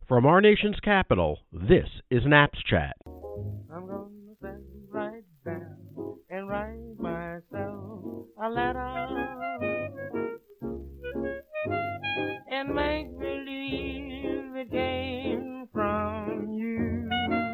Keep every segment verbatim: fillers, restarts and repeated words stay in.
From our nation's capital, this is Naps Chat. I'm gonna sit right down and write myself a letter and make believe it came from you.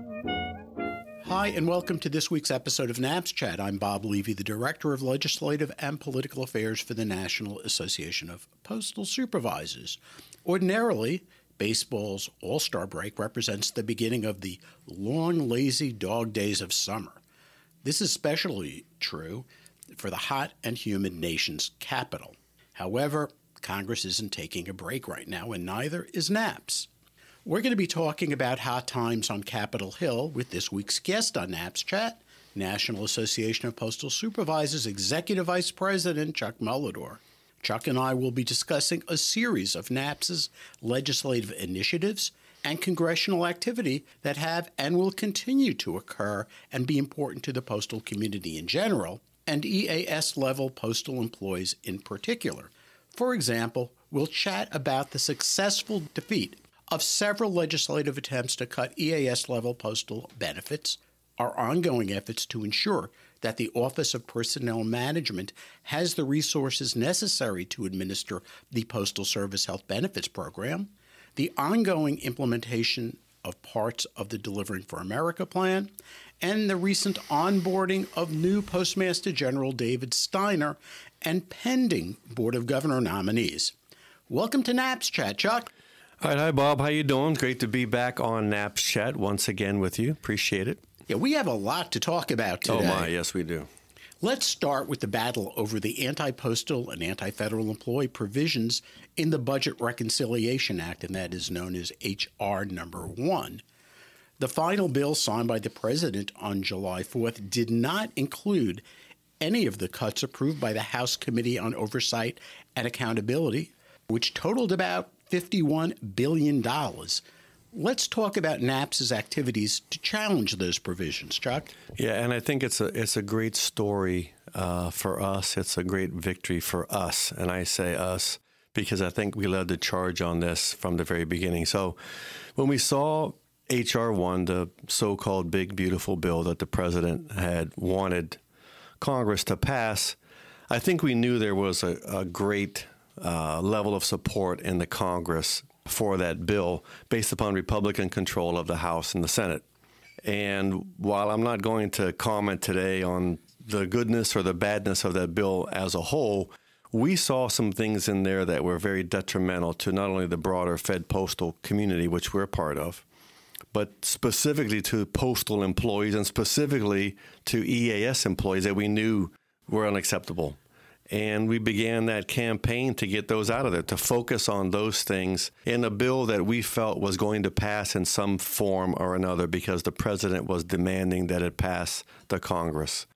Hi, and welcome to this week's episode of Naps Chat. I'm Bob Levy, the Director of Legislative and Political Affairs for the National Association of Postal Supervisors. Ordinarily, baseball's All-Star break represents the beginning of the long, lazy dog days of summer. This is especially true for the hot and humid nation's capital. However, Congress isn't taking a break right now, and neither is Naps. We're going to be talking about hot times on Capitol Hill with this week's guest on Naps Chat, National Association of Postal Supervisors Executive Vice President Chuck Muhledor. Chuck and I will be discussing a series of NAPS's legislative initiatives and congressional activity that have and will continue to occur and be important to the postal community in general, and E A S-level postal employees in particular. For example, we'll chat about the successful defeat of several legislative attempts to cut E A S-level postal benefits, our ongoing efforts to ensure that the Office of Personnel Management has the resources necessary to administer the Postal Service Health Benefits Program, the ongoing implementation of parts of the Delivering for America plan, and the recent onboarding of new Postmaster General David Steiner and pending Board of Governor nominees. Welcome to Naps Chat, Chuck. All right, hi, Bob. How you doing? Great to be back on Naps Chat once again with you. Appreciate it. Yeah, we have a lot to talk about today. Oh, my. Yes, we do. Let's start with the battle over the anti-postal and anti-federal employee provisions in the Budget Reconciliation Act, and that is known as H R number one. The final bill signed by the president on July fourth did not include any of the cuts approved by the House Committee on Oversight and Accountability, which totaled about fifty-one billion dollars. Let's talk about NAPS's activities to challenge those provisions, Chuck. Yeah, and I think it's a it's a great story uh, for us. It's a great victory for us, and I say us because I think we led the charge on this from the very beginning. So when we saw H R one, the so-called big, beautiful bill that the president had wanted Congress to pass, I think we knew there was a, a great uh, level of support in the Congress for that bill based upon Republican control of the House and the Senate. And while I'm not going to comment today on the goodness or the badness of that bill as a whole, we saw some things in there that were very detrimental to not only the broader Fed postal community, which we're a part of, but specifically to postal employees and specifically to E A S employees that we knew were unacceptable. And we began that campaign to get those out of there, to focus on those things in a bill that we felt was going to pass in some form or another because the president was demanding that it pass the Congress.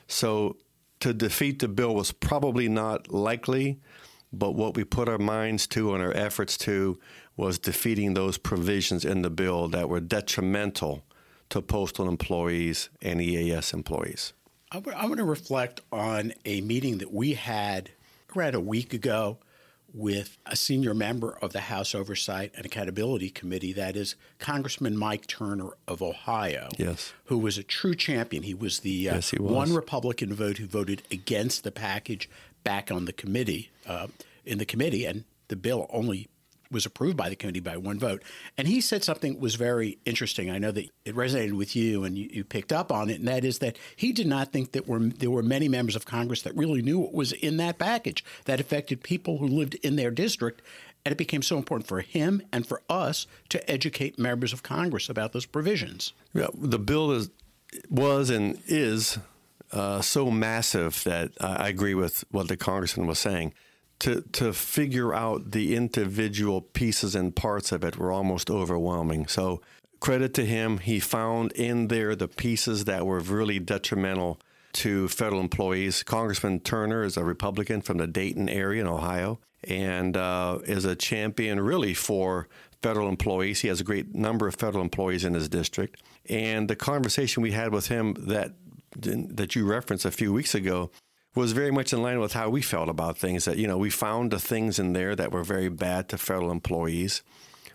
So to defeat the bill was probably not likely, but what we put our minds to and our efforts to was defeating those provisions in the bill that were detrimental to postal employees and E A S employees. I want to reflect on a meeting that we had around a week ago with a senior member of the House Oversight and Accountability Committee, that is Congressman Mike Turner of Ohio, yes, who was a true champion. He was the uh, yes, he was. one Republican vote who voted against the package back on the committee, uh, in the committee, and the bill only was approved by the committee by one vote. And he said something that was very interesting. I know that it resonated with you and you, you picked up on it, and that is that he did not think that were, there were many members of Congress that really knew what was in that package that affected people who lived in their district. And it became so important for him and for us to educate members of Congress about those provisions. Yeah, the bill is was and is uh, so massive that I agree with what the congressman was saying. To to figure out the individual pieces and parts of it were almost overwhelming. So credit to him. He found in there the pieces that were really detrimental to federal employees. Congressman Turner is a Republican from the Dayton area in Ohio and uh, is a champion really for federal employees. He has a great number of federal employees in his district. And the conversation we had with him that that you referenced a few weeks ago was very much in line with how we felt about things. That, you know, we found the things in there that were very bad to federal employees.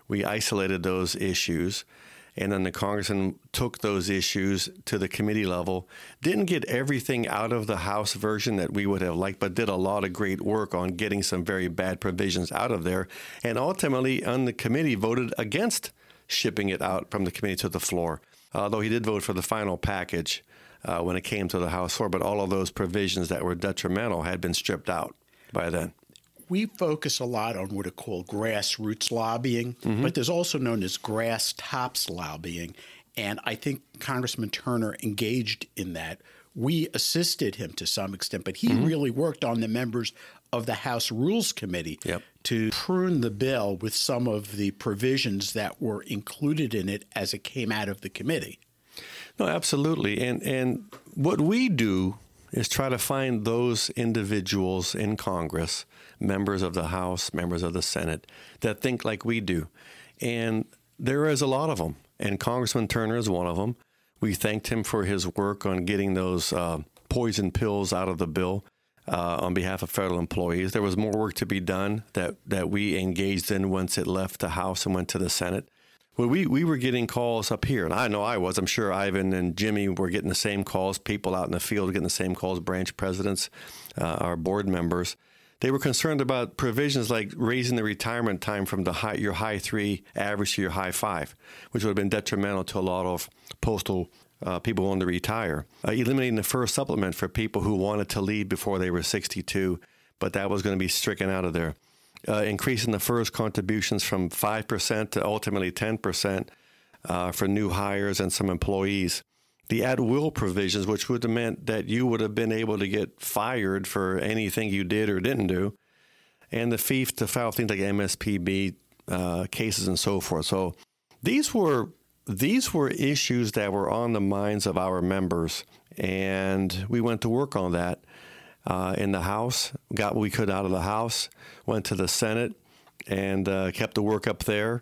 We isolated those issues. And then the congressman took those issues to the committee level, didn't get everything out of the House version that we would have liked, but did a lot of great work on getting some very bad provisions out of there. And ultimately, on the committee, voted against shipping it out from the committee to the floor, although he did vote for the final package uh, when it came to the House floor. But all of those provisions that were detrimental had been stripped out by then. We focus a lot on what are called grassroots lobbying, mm-hmm. but there's also known as grass tops lobbying. And I think Congressman Turner engaged in that. We assisted him to some extent, but he mm-hmm. really worked on the members of the House Rules Committee yep. to prune the bill with some of the provisions that were included in it as it came out of the committee. No, absolutely. And and what we do is try to find those individuals in Congress, members of the House, members of the Senate, that think like we do. And there is a lot of them. And Congressman Turner is one of them. We thanked him for his work on getting those uh, poison pills out of the bill uh, on behalf of federal employees. There was more work to be done that, that we engaged in once it left the House and went to the Senate. Well, we, we were getting calls up here, and I know I was. I'm sure Ivan and Jimmy were getting the same calls, people out in the field getting the same calls, branch presidents, uh, our board members. They were concerned about provisions like raising the retirement time from the high, your high three average to your high five, which would have been detrimental to a lot of postal uh, people wanting to retire. Uh, eliminating the first supplement for people who wanted to leave before they were sixty-two, but that was going to be stricken out of there. Uh, increasing the first contributions from five percent to ultimately ten percent uh, for new hires and some employees. The at-will provisions, which would have meant that you would have been able to get fired for anything you did or didn't do, and the fee to file things like M S P B uh, cases and so forth. So these were these were issues that were on the minds of our members, and we went to work on that. Uh, in the House, got what we could out of the House, went to the Senate, and uh, kept the work up there.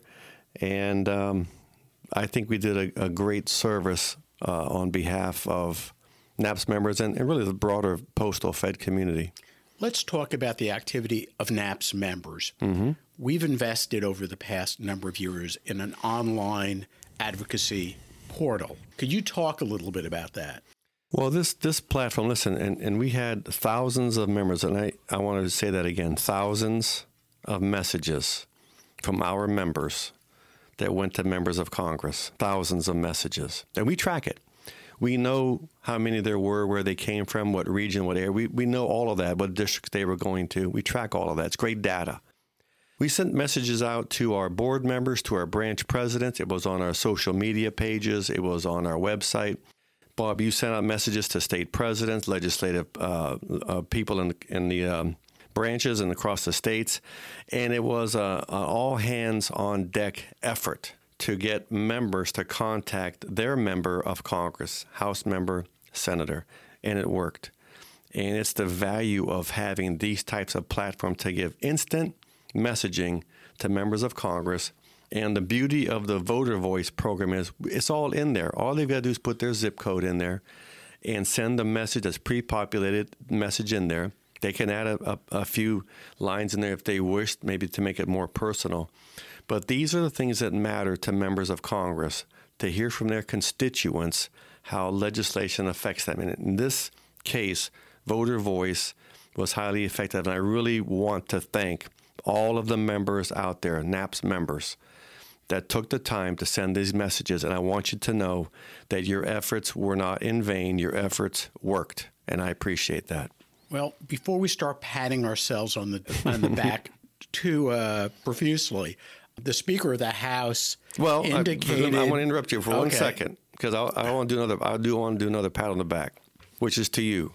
And um, I think we did a, a great service uh, on behalf of NAPS members and, and really the broader postal Fed community. Let's talk about the activity of NAPS members. Mm-hmm. We've invested over the past number of years in an online advocacy portal. Could you talk a little bit about that? Well, this this platform, listen, and, and we had thousands of members, and I, I wanted to say that again, thousands of messages from our members that went to members of Congress, thousands of messages. And we track it. We know how many there were, where they came from, what region, what area. We, we know all of that, what districts they were going to. We track all of that. It's great data. We sent messages out to our board members, to our branch presidents. It was on our social media pages. It was on our website. Bob, you sent out messages to state presidents, legislative uh, uh, people in, in the um, branches and across the states, and it was a, a all-hands-on-deck effort to get members to contact their member of Congress, House member, senator, and it worked. And it's the value of having these types of platforms to give instant messaging to members of Congress. And the beauty of the Voter Voice program is it's all in there. All they've got to do is put their zip code in there and send the message that's pre-populated message in there. They can add a, a, a few lines in there if they wish, maybe to make it more personal. But these are the things that matter to members of Congress, to hear from their constituents how legislation affects them. And in this case, Voter Voice was highly effective. And I really want to thank all of the members out there, NAPS members, that took the time to send these messages. And I want you to know that your efforts were not in vain. Your efforts worked, and I appreciate that. Well, before we start patting ourselves on the on the back too uh, profusely, the Speaker of the House well, indicated... I, I want to interrupt you for okay. one second, because I, I want to do another. I do want to do another pat on the back, which is to you,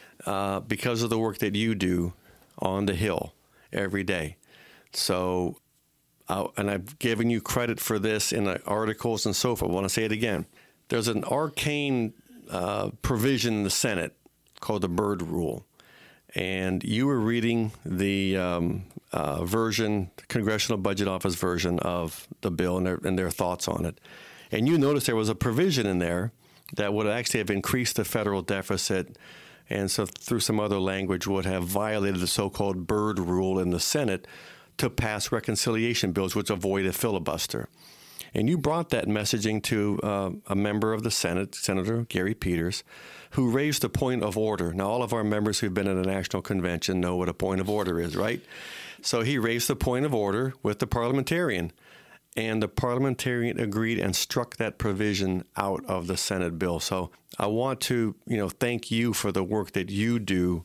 uh, because of the work that you do on the Hill every day. So. Uh, and I've given you credit for this in the articles and so forth. I want to say it again. There's an arcane uh, provision in the Senate called the Byrd Rule. And you were reading the um, uh, version, the Congressional Budget Office version of the bill and their, and their thoughts on it. And you noticed there was a provision in there that would actually have increased the federal deficit, and so through some other language would have violated the so-called Byrd Rule in the Senate to pass reconciliation bills which avoid a filibuster. And you brought that messaging to uh, a member of the Senate, Senator Gary Peters, who raised the point of order. Now, all of our members who've been at a national convention know what a point of order is, right? So he raised the point of order with the parliamentarian, and the parliamentarian agreed and struck that provision out of the Senate bill. So I want to, you know, thank you for the work that you do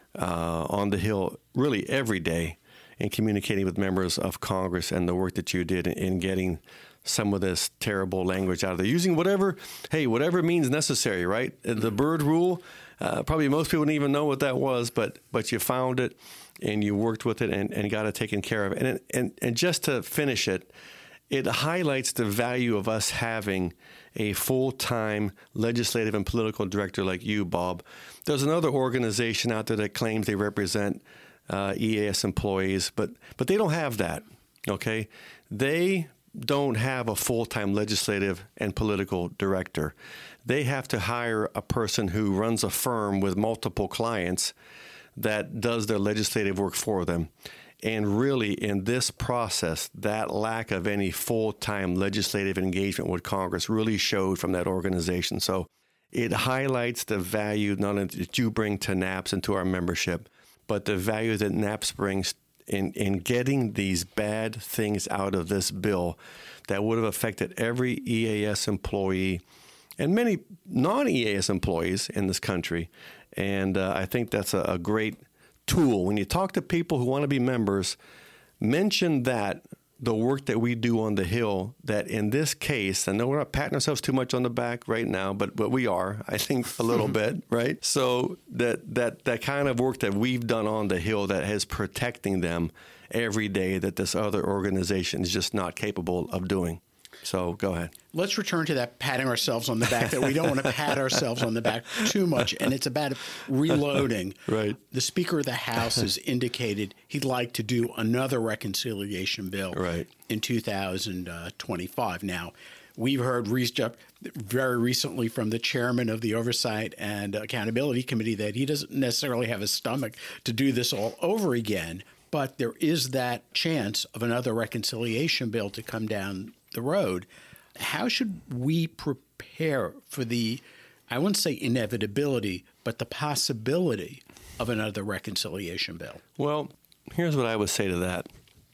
uh, on the Hill really every day in communicating with members of Congress, and the work that you did in, in getting some of this terrible language out of there, using whatever, hey, whatever means necessary, right? The Byrd Rule, uh, probably most people didn't even know what that was, but but you found it and you worked with it and, and got it taken care of. And, and, and just to finish it, it highlights the value of us having a full-time legislative and political director like you, Bob. There's another organization out there that claims they represent uh, E A S employees, but but they don't have that, okay? They don't have a full-time legislative and political director. They have to hire a person who runs a firm with multiple clients that does their legislative work for them. And really, in this process, that lack of any full-time legislative engagement with Congress really showed from that organization. So it highlights the value not only that you bring to NAPS and to our membership, but the value that NAPS brings in, in getting these bad things out of this bill that would have affected every E A S employee and many non-E A S employees in this country. And uh, I think that's a, a great tool. When you talk to people who want to be members, mention that the work that we do on the Hill, that in this case, I know we're not patting ourselves too much on the back right now, but but we are, I think, a little bit, right? So that that that kind of work that we've done on the Hill that is protecting them every day that this other organization is just not capable of doing. So go ahead. Let's return to that patting ourselves on the back, that we don't want to pat ourselves on the back too much, and it's about reloading. Right. The Speaker of the House has indicated he'd like to do another reconciliation bill right. in two thousand twenty-five. Now, we've heard re- very recently from the chairman of the Oversight and Accountability Committee that he doesn't necessarily have a stomach to do this all over again, but there is that chance of another reconciliation bill to come down the road. How should we prepare for the, I wouldn't say inevitability, but the possibility of another reconciliation bill? Well, here's what I would say to that.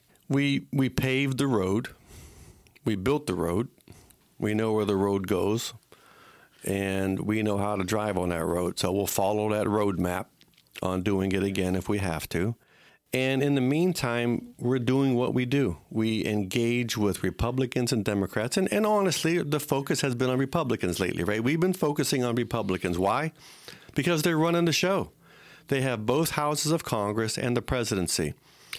We we paved the road. We built the road. We know where the road goes, and we know how to drive on that road. So we'll follow that roadmap on doing it again if we have to. And in the meantime, we're doing what we do. We engage with Republicans and Democrats. And, and honestly, the focus has been on Republicans lately, right? We've been focusing on Republicans. Why? Because they're running the show. They have both houses of Congress and the presidency.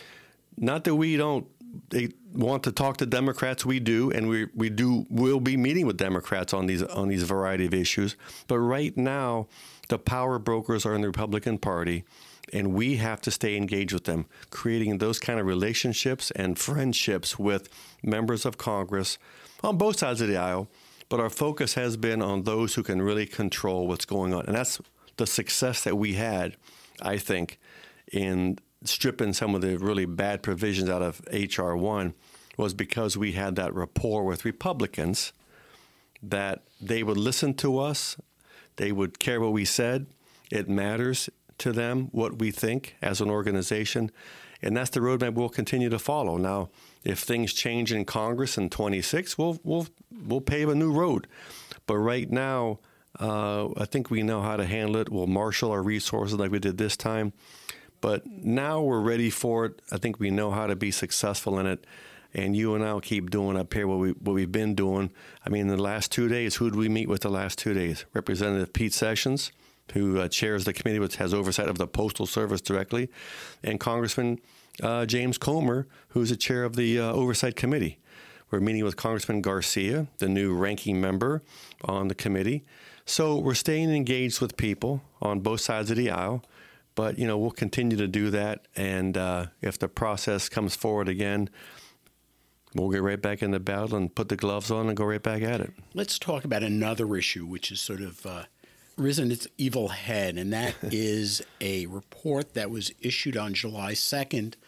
Not that we don't they want to talk to Democrats, we do, and we we do will be meeting with Democrats on these on these variety of issues. But right now, the power brokers are in the Republican Party, and we have to stay engaged with them, creating those kind of relationships and friendships with members of Congress on both sides of the aisle. But our focus has been on those who can really control what's going on. And that's the success that we had, I think, in stripping some of the really bad provisions out of H R one, was because we had that rapport with Republicans, that they would listen to us, they would care what we said. It matters to them what we think as an organization, and that's the roadmap we'll continue to follow. Now, if things change in Congress in twenty-six, we'll we'll we'll pave a new road. But right now, uh, I think we know how to handle it. We'll marshal our resources like we did this time. But now we're ready for it. I think we know how to be successful in it. And you and I will keep doing up here what, we, what we've been doing. I mean, in the last two days, who did we meet with the last two days? Representative Pete Sessions, who uh, chairs the committee, which has oversight of the Postal Service directly, and Congressman uh, James Comer, who's the chair of the uh, Oversight Committee. We're meeting with Congressman Garcia, the new ranking member on the committee. So we're staying engaged with people on both sides of the aisle. But, you know, we'll continue to do that. And uh, if the process comes forward again, we'll get right back in the battle and put the gloves on and go right back at it. Let's talk about another issue which has sort of uh, risen its evil head, and that is a report that was issued on July second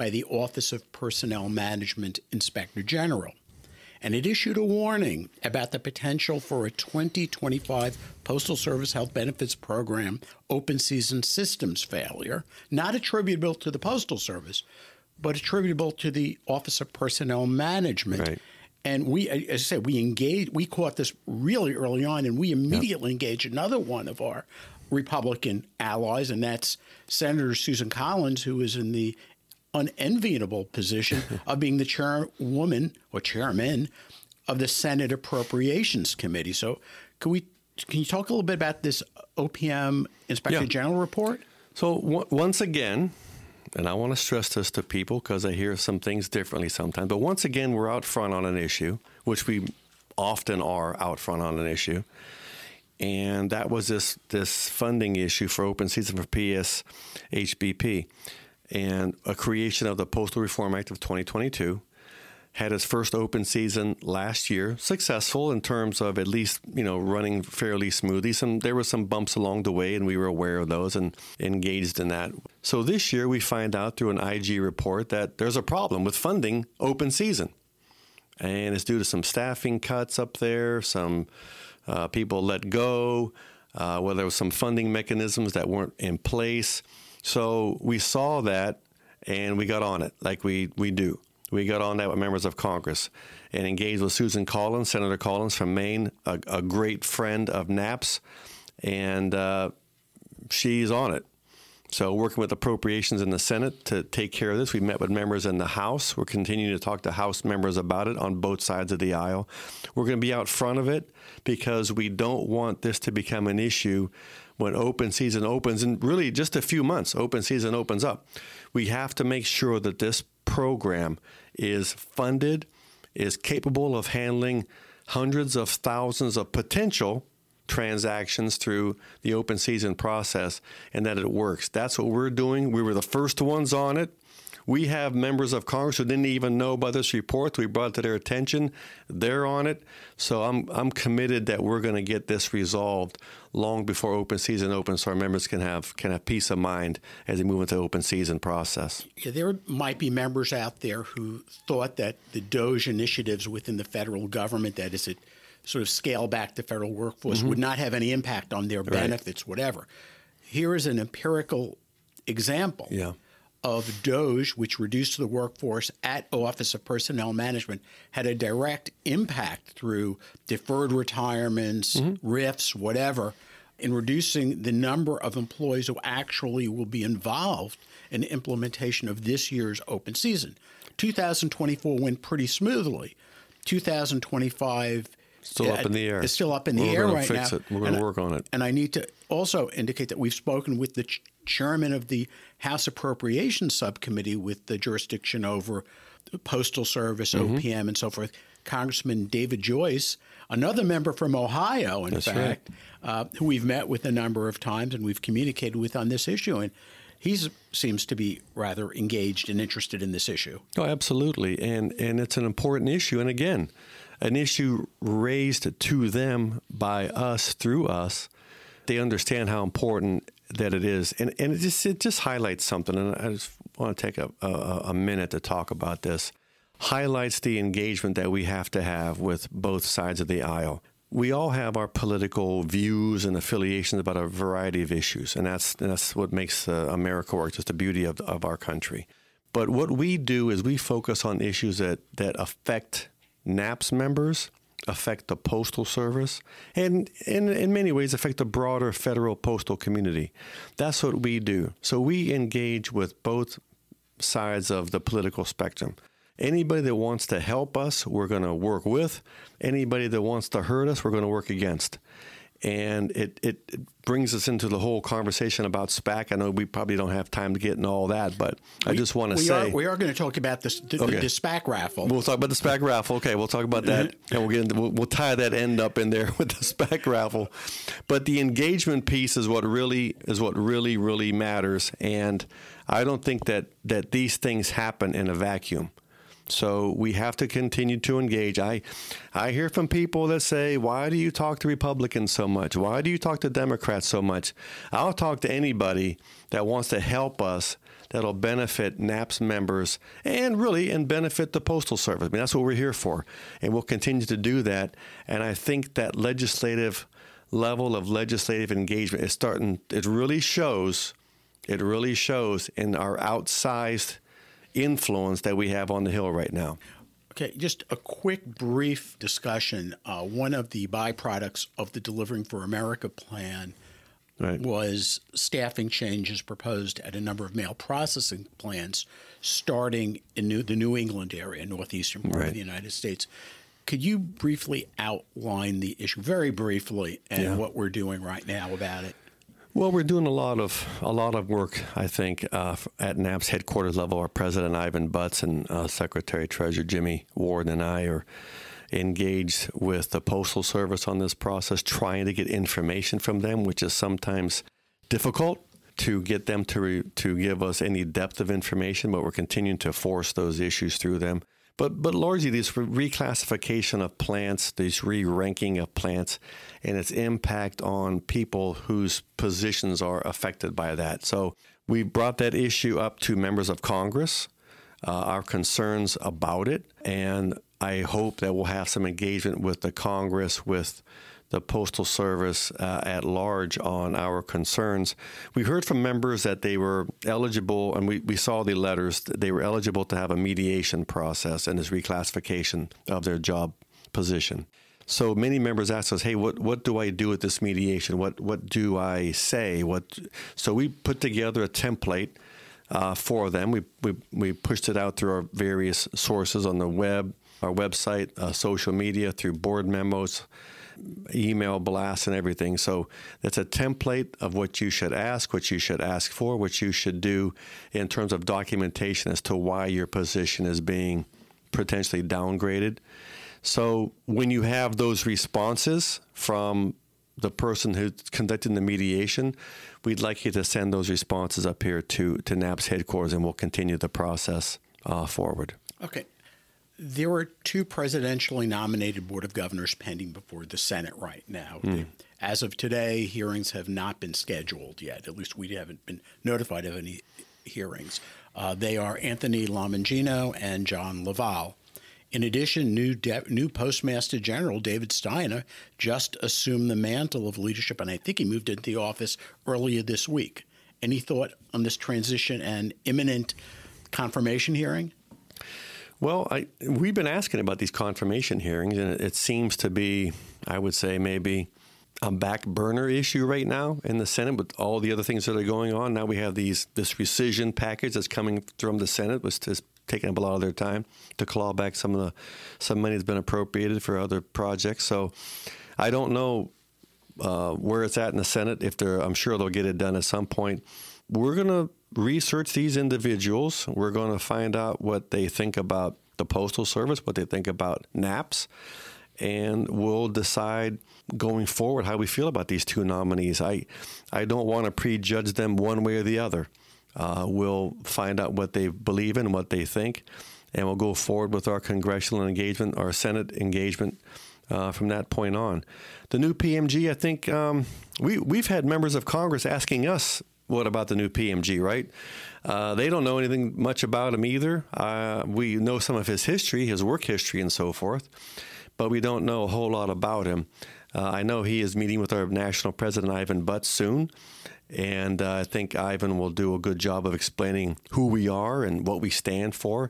by the Office of Personnel Management Inspector General. And it issued a warning about the potential for a twenty twenty-five Postal Service Health Benefits Program open season systems failure, not attributable to the Postal Service, but attributable to the Office of Personnel Management. Right. And we, as I said, we engaged, we caught this really early on, and we immediately yep. engaged another one of our Republican allies, and that's Senator Susan Collins, who is in the unenviable position of being the chairwoman or chairman of the Senate Appropriations Committee. So can we can you talk a little bit about this O P M Inspector yeah. General report? So w- once again, and I want to stress this to people because I hear some things differently sometimes, but once again, we're out front on an issue, which we often are out front on an issue. And that was this this funding issue for open season for P S H B P. And a creation of the Postal Reform Act of twenty twenty-two had its first open season last year, successful in terms of at least, you know, running fairly smoothly. Some there were some bumps along the way, and we were aware of those and engaged in that. So this year we find out through an I G report that there's a problem with funding open season. And it's due to some staffing cuts up there, some uh, people let go, uh, where there was some funding mechanisms that weren't in place. So we saw that, and we got on it like we, we do. We got on that with members of Congress and engaged with Susan Collins, Senator Collins from Maine, a, a great friend of NAPS, and uh, she's on it. So working with appropriations in the Senate to take care of this. We met with members in the House. We're continuing to talk to House members about it on both sides of the aisle. We're going to be out front of it because we don't want this to become an issue when open season opens, and really just a few months, open season opens up. We have to make sure that this program is funded, is capable of handling hundreds of thousands of potential transactions through the open season process, and that it works. That's what we're doing. We were the first ones on it. We have members of Congress who didn't even know about this report. We brought it to their attention. They're on it. So I'm I'm committed that we're going to get this resolved long before open season opens, so our members can have can have peace of mind as they move into the open season process. Yeah, there might be members out there who thought that the DOGE initiatives within the federal government, that is, it sort of scale back the federal workforce, mm-hmm. would not have any impact on their benefits, right. whatever. Here is an empirical example. Yeah. of DOGE, which reduced the workforce at Office of Personnel Management, had a direct impact through deferred retirements, mm-hmm. R I Fs, whatever, in reducing the number of employees who actually will be involved in the implementation of this year's open season. two thousand twenty-four went pretty smoothly. two thousand twenty-five Still up in the air. It's still up in the We're air gonna right fix now. It. We're going to And- work on it. And I need to also indicate that we've spoken with the ch- chairman of the House Appropriations Subcommittee with the jurisdiction over the Postal Service, Mm-hmm. O P M, and so forth, Congressman David Joyce, another member from Ohio, in That's fact, uh, who we've met with a number of times and we've communicated with on this issue. And he seems to be rather engaged and interested in this issue. Oh, absolutely. And and it's an important issue. And again, an issue raised to them by us, through us. They understand how important that it is. And and it just it just highlights something. And I just want to take a, a, a minute to talk about this. Highlights the engagement that we have to have with both sides of the aisle. We all have our political views and affiliations about a variety of issues, and that's that's what makes uh, America work, just the beauty of, of our country. But what we do is we focus on issues that, that affect NAPS members, affect the Postal Service, and in, in many ways affect the broader federal postal community. That's what we do. So we engage with both sides of the political spectrum. Anybody that wants to help us, we're going to work with. Anybody that wants to hurt us, we're going to work against. And it, it, it brings us into the whole conversation about SPAC. I know we probably don't have time to get into all that, but I just want to we say... Are, we are going to talk about this, the, Okay. the SPAC raffle. We'll talk about the SPAC raffle. Okay, we'll talk about that, and we'll get into, we'll, we'll tie that end up in there with the SPAC raffle. But the engagement piece is what really is what really really matters, and I don't think that that these things happen in a vacuum. So we have to continue to engage. I, I hear from people that say, why do you talk to Republicans so much? Why do you talk to Democrats so much? I'll talk to anybody that wants to help us, that'll benefit NAPS members and really and benefit the Postal Service. I mean, that's what we're here for. And we'll continue to do that. And I think that legislative level of legislative engagement is starting, it really shows, it really shows in our outsized influence that we have on the Hill right now. Okay, just a quick, brief discussion. Uh, one of the byproducts of the Delivering for America plan right. was staffing changes proposed at a number of mail processing plants starting in New, the New England area, northeastern part right. of the United States. Could you briefly outline the issue, very briefly, and yeah. what we're doing right now about it? Well, we're doing a lot of a lot of work, I think, uh, at NAPS headquarters level. Our President Ivan Butts and uh, Secretary Treasurer Jimmy Ward and I are engaged with the Postal Service on this process, trying to get information from them, which is sometimes difficult to get them to re- to give us any depth of information, but we're continuing to force those issues through them. But but largely this reclassification of plants, this re-ranking of plants, and its impact on people whose positions are affected by that. So we brought that issue up to members of Congress, uh, our concerns about it, and I hope that we'll have some engagement with the Congress, with the Postal Service uh, at large on our concerns. We heard from members that they were eligible, and we, we saw the letters, they were eligible to have a mediation process in this reclassification of their job position. So many members asked us, hey, what, what do I do with this mediation? What what do I say? What? So we put together a template uh, for them. We, we, we pushed it out through our various sources on the web, our website, uh, social media, through board memos, email blasts and everything. So that's a template of what you should ask, what you should ask for, what you should do in terms of documentation as to why your position is being potentially downgraded. So when you have those responses from the person who's conducting the mediation, we'd like you to send those responses up here to, to NAPS headquarters, and we'll continue the process uh, forward. Okay. There are two presidentially nominated Board of Governors pending before the Senate right now. Mm. As of today, hearings have not been scheduled yet. At least we haven't been notified of any hearings. Uh, they are Anthony Lomangino and John Laval. In addition, new de- new Postmaster General David Steiner just assumed the mantle of leadership, and I think he moved into the office earlier this week. Any thought on this transition and imminent confirmation hearing? Well, I, we've been asking about these confirmation hearings, and it, it seems to be, I would say, maybe a back burner issue right now in the Senate with all the other things that are going on. Now we have these this rescission package that's coming from the Senate, which is taking up a lot of their time to claw back some of the some money that's been appropriated for other projects. So I don't know uh, where it's at in the Senate. If they're, I'm sure they'll get it done at some point. We're going to research these individuals. We're going to find out what they think about the Postal Service, what they think about NAPS, and we'll decide going forward how we feel about these two nominees. I, I don't want to prejudge them one way or the other. Uh, we'll find out what they believe in, what they think, and we'll go forward with our congressional engagement, our Senate engagement uh, from that point on. The new P M G, I think um, we, we've had members of Congress asking us, what about the new P M G, right? Uh, they don't know anything much about him either. Uh, we know some of his history, his work history and so forth, but we don't know a whole lot about him. Uh, I know he is meeting with our national president, Ivan Butts, soon, and uh, I think Ivan will do a good job of explaining who we are and what we stand for,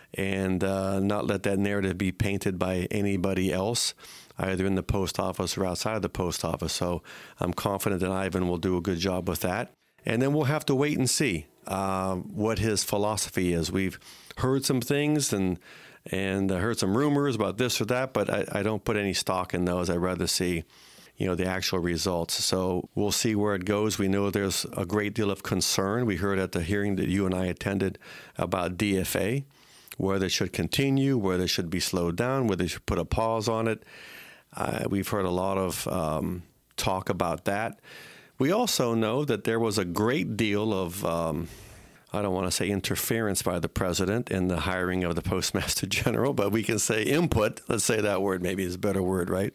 and uh, not let that narrative be painted by anybody else, either in the post office or outside the post office. So I'm confident that Ivan will do a good job with that. And then we'll have to wait and see uh, what his philosophy is. We've heard some things and and heard some rumors about this or that, but I, I don't put any stock in those. I'd rather see, you know, the actual results. So we'll see where it goes. We know there's a great deal of concern. We heard at the hearing that you and I attended about D F A, whether it should continue, whether it should be slowed down, whether they should put a pause on it. Uh, we've heard a lot of um, talk about that. We also know that there was a great deal of um, I don't want to say interference by the president in the hiring of the Postmaster General, but we can say input. Let's say that word maybe is a better word, right?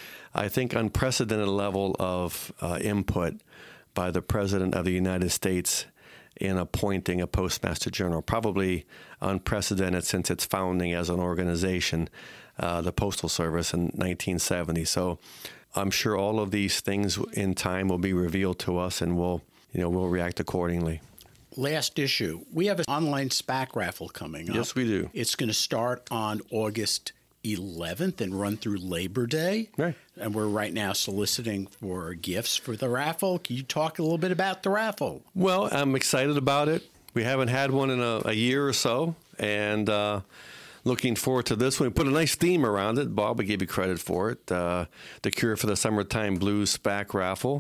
I think unprecedented level of uh, input by the President of the United States in appointing a Postmaster General, probably unprecedented since its founding as an organization, uh, the Postal Service in nineteen seventy. So I'm sure all of these things in time will be revealed to us, and we'll, you know, we'll react accordingly. Last issue. We have an online SPAC raffle coming up. Yes, we do. It's going to start on August eleventh and run through Labor Day. Right. And we're right now soliciting for gifts for the raffle. Can you talk a little bit about the raffle? Well, I'm excited about it. We haven't had one in a, a year or so, and uh, looking forward to this one. We put a nice theme around it. Bob, we gave you credit for it. Uh, the Cure for the Summertime Blues SPAC raffle.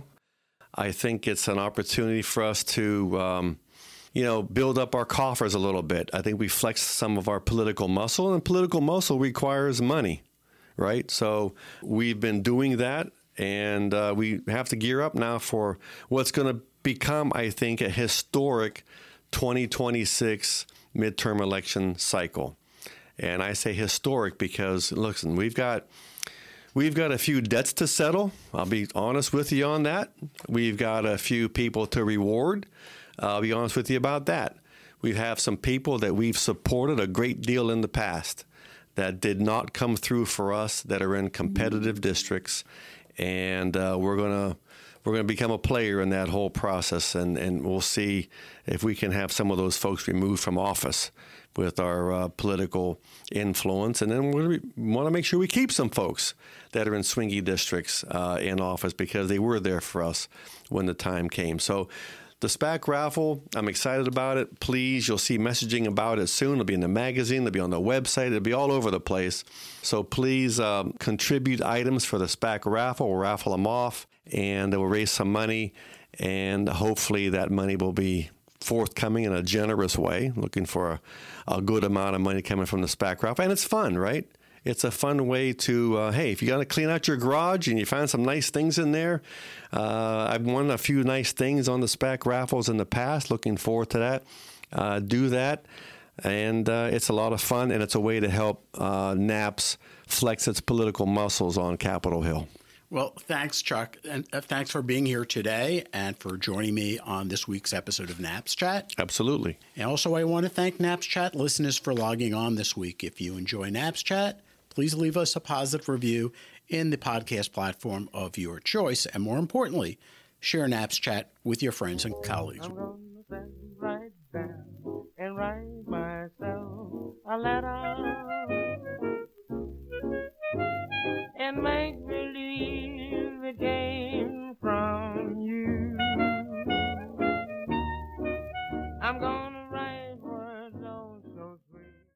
I think it's an opportunity for us to um, you know, build up our coffers a little bit. I think we flex some of our political muscle, and political muscle requires money, right? So we've been doing that, and uh, we have to gear up now for what's going to become, I think, a historic twenty twenty-six midterm election cycle. And I say historic because, listen, we've got we've got a few debts to settle. I'll be honest with you on that. We've got a few people to reward. I'll be honest with you about that. We have some people that we've supported a great deal in the past that did not come through for us, that are in competitive districts, and uh, we're gonna we're gonna become a player in that whole process, and, and we'll see if we can have some of those folks removed from office with our uh, political influence, and then we want to make sure we keep some folks that are in swingy districts uh, in office because they were there for us when the time came. So. The SPAC raffle, I'm excited about it. Please, you'll see messaging about it soon. It'll be in the magazine. It'll be on the website. It'll be all over the place. So please um, contribute items for the SPAC raffle. We'll raffle them off, and we'll raise some money, and hopefully that money will be forthcoming in a generous way, looking for a, a good amount of money coming from the SPAC raffle. And it's fun, right? It's a fun way to, uh, hey, if you got to clean out your garage and you find some nice things in there, uh, I've won a few nice things on the SPAC raffles in the past. Looking forward to that. Uh, do that. And uh, it's a lot of fun, and it's a way to help uh, NAPS flex its political muscles on Capitol Hill. Well, thanks, Chuck. And uh, thanks for being here today and for joining me on this week's episode of NAPS Chat. Absolutely. And also, I want to thank NAPS Chat listeners for logging on this week. If you enjoy NAPS Chat, please leave us a positive review in the podcast platform of your choice. And more importantly, share NAPS Chat with your friends and colleagues. I'm gonna sit right down and write myself a letter and make